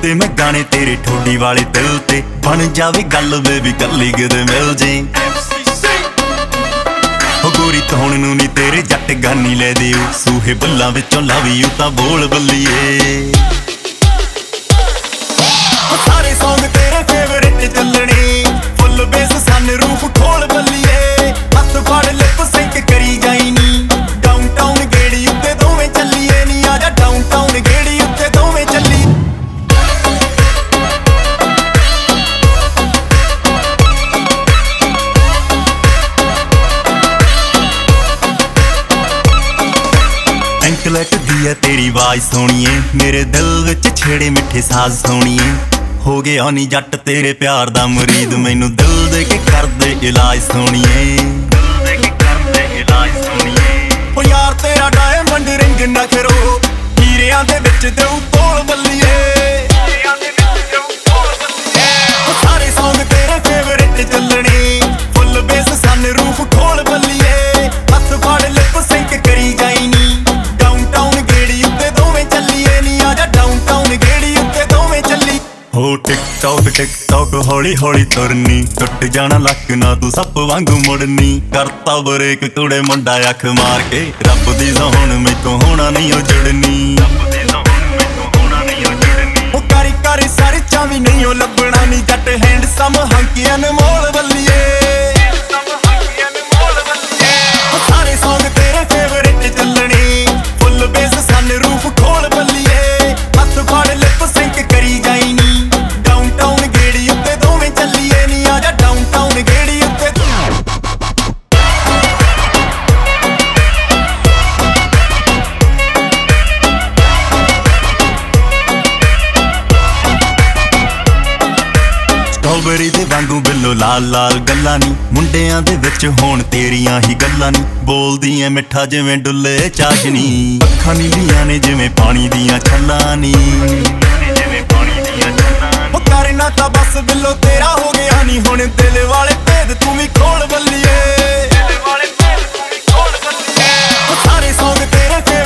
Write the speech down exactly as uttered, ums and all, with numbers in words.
ਤੇ ਮੈਂ ਗਾਣੇ ਤੇਰੇ ਠੋਡੀ ਵਾਲੇ ਦਿਲ ਤੇ ਬਣ ਜਾਵੇ ਗੱਲ ਬੇਬੀ ਕੱਲੀ ਕਿਤੇ ਮਿਲ ਜੇ ਹੋ ਗੋਰੀ ਤੌਣ ਨੂੰ ਨੀ ਤੇਰੇ ਜੱਟ ਗਾਨੀ ਲੈ ਦਿਓ ਸੂਹੇ ਬੱਲਾਂ ਵਿੱਚੋਂ ਲਵ ਯੂ ਤਾਂ ਬੋਲ ਬੱਲੀਏ ਸਾਰੇ ਸੌਂਗ ਤੇਰੇ ਫੇਵਰਿਟ ਚੱਲਣੇ ਫੁੱਲ ਬੇਸ ਸਨ ਰੂਫ ਖੋਲ ਬੱਲੀਏ ਹੱਥ ਫੜ ਲਿਪ ਸਿੰਕ ਕਰੀ ਜਾਈ ਨੀ ਡਾਊਨ ਟਾਊਨ ਗੇੜੀ ਉੱਤੇ ਦੋਵੇਂ ਚੱਲੀਏ ਨੀ ਆਜਾ ਡਾਊਨ ਟਾਊਨ ਗੇੜੀ ਉੱਤੇ ਦੋਵੇਂ ਚੱਲੀ ਐਂਕਲੈਟ ਦੀ ਐ ਤੇਰੀ ਆਵਾਜ਼ ਸੋਹਣੀਏ ਮੇਰੇ ਦਿਲ ਵਿੱਚ ਛੇੜੇ ਮਿੱਠੇ ਸਾਜ਼ ਸੋਹਣੀਏ ਹੋ ਗਿਆ ਨੀ ਜੱਟ ਤੇਰੇ ਪਿਆਰ ਦਾ ਮੁਰੀਦ ਮੈਨੂੰ ਦਿਲ ਦੇ ਕੇ ਕਰਦੇ ਇਲਾਜ ਸੋਹਣੀਏ ਦਿਲ ਦੇ ਕੇ ਕਰਦੇ ਇਲਾਜ ਸੋਹਣੀਏ ਓ ਯਾਰ ਤੇਰਾ ਡਾਇਮੰਡ ਰਿੰਗ ਨਖਰੋ ਹੀਰਿਆਂ ਦੇ ਵਿੱਚ ਦੇਉ ਤੋਲ ਬੱਲੀਏ ਹੀਰਿਆਂ ਦੇ ਵਿੱਚ ਦੇਉ ਤੋਲ ਬੱਲੀਏ ਓ ਸਾਰੇ ਸੌਂਗ ਤੇਰੇ ਫੇਵਰਿਟ ਚੱਲਣੇ ਫੁੱਲ ਬੇਸ ਸਨ ਰੂਫ ਖੋਲ ਬੱਲੀਏ ਹੱਥ ਫੜ ਲਿਪ ਸਿੰਕ ਕਰੀ ਜਾਈ ਨੀ ਡਾਊਨ ਟਾਊਨ ਗੇੜੀ ਉੱਤੇ ਦੋਵੇਂ ਚੱਲੀਏ ਨੀ ਆਜਾ ਡਾਊਨ ਟਾਊਨ ਗੇੜੀ ਉੱਤੇ ਦੋਵੇਂ ਚੱਲੀ ਹੋ ਟਿਕ ਟੌਕ ਟਿਕ ਟੌਕ ਹੌਲੀ ਹੌਲੀ ਤੁਰਨੀ ਟੁੱਟ ਜਾਣਾ ਲੱਕ ਨਾ ਤੂੰ ਸੱਪ ਵਾਂਗੂ ਮੁੜਨੀ ਕਰਤਾ ਬਰੇਕ ਕੁੜੇ ਮੁੰਡਾ ਅੱਖ ਮਾਰ ਕੇ ਰੱਬ ਦੀ ਸੋਹਣ ਮੈਥੋਂ ਹੋਣਾ ਨਹੀਂ ਉਹ ਜੁੜਨੀ ਰੱਬ ਦੀ ਸੋਹਣ ਮੈਥੋਂ ਹੋਣਾ ਨਹੀਂ ਉਹ ਜੁੜਨੀ ਉਹ ਕਰੀ ਕਰੀ ਸਾਰੇ ਚਾਵੀ ਨਹੀਂ ਉਹ ਲੱਭਣਾ ਨੀ ਜੱਟ ਹੈਂਡਸਮ ਹੰਕੀ ਅਨਮੋਲ ਬੱਲੀਏ ਸਾਰੇ ਸੌਂਗ ਤੇਰੇ ਫੇਵਰਿਟ ਚੱਲਣੇ ਫੁੱਲ ਬੇਸ ਸਨ ਰੂਫ ਖੋਲ ਬੱਲੀਏ ਹੱਥ ਫੜ ਲਿਪ ਸਿੰਕ ਕਰੀ ਜਾਈ ਨੀ ਡਾਊਨ ਟਾਊਨ ਗੇੜੀ ਉੱਤੇ ਦੋਵੇਂ ਚੱਲੀਏ ਨੀ ਆਜਾ ਡਾਊਨ ਟਾਊਨ ਗੇੜੀ ਉੱਤੇ ਸਟ੍ਰਾਬੇਰੀ ਦੇ ਵਾਂਗੂ ਬਿੱਲੋ ਲਾਲ ਲਾਲ ਗੱਲਾਂ ਨੀ ਮੁੰਡਿਆਂ ਦੇ ਵਿੱਚ ਹੋਣ ਤੇਰੀਆਂ ਹੀ ਗੱਲਾਂ ਨੀ ਬੋਲਦੀ ਐ ਮਿੱਠਾ ਜਿਵੇਂ ਡੁੱਲੇ ਚਾਸ਼ਨੀ ਅੱਖਾਂ ਨੀਲੀਆਂ ਨੇ ਜਿਵੇਂ ਪਾਣੀ ਦੀਆਂ ਛੱਲਾਂ ਨੀ ਜਿਵੇਂ ਪਾਣੀ ਦੀਆਂ ਛੱਲਾਂ ਉਹ ਕਰਨਾ ਤਾਂ ਬਸ ਬਿੱਲੋ ਤੇਰਾ ਹੋ ਗਿਆ ਨੀ ਹੁਣ ਦਿਲ ਵਾਲੇ ਭੇਦ ਤੂੰ ਵੀ ਖੋਲ ਬੱਲੀਏ ਦਿਲ ਵਾਲੇ ਭੇਦ ਤੂੰ ਵੀ ਖੋਲ ਬੱਲੀਏ ਉਹ ਸਾਰੇ ਸੌਂਗ ਤੇਰੇ